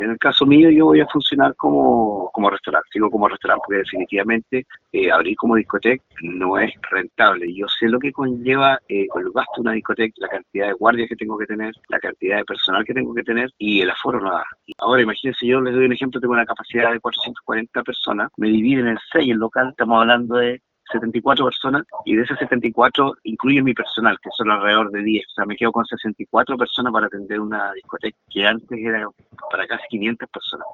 En el caso mío, yo voy a funcionar como restaurante, sigo como restaurante, porque definitivamente abrir como discoteca no es rentable. Yo sé lo que conlleva con el gasto de una discoteca, la cantidad de guardias que tengo que tener, la cantidad de personal que tengo que tener y el aforo no da. Ahora, imagínense, yo les doy un ejemplo, tengo una capacidad de 440 personas, me dividen en 6 el local, estamos hablando de 74 personas, y de esas 74 incluyen mi personal, que son alrededor de 10. O sea, me quedo con 64 personas para atender una discoteca que antes era para casi 500 personas.